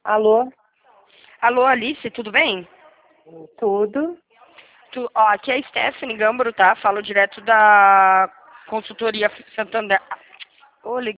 Alô? Alô, Alice, tudo bem? Tudo? Aqui é a Stephanie Gambaro, tá? Falo direto da consultoria Santander. Ô,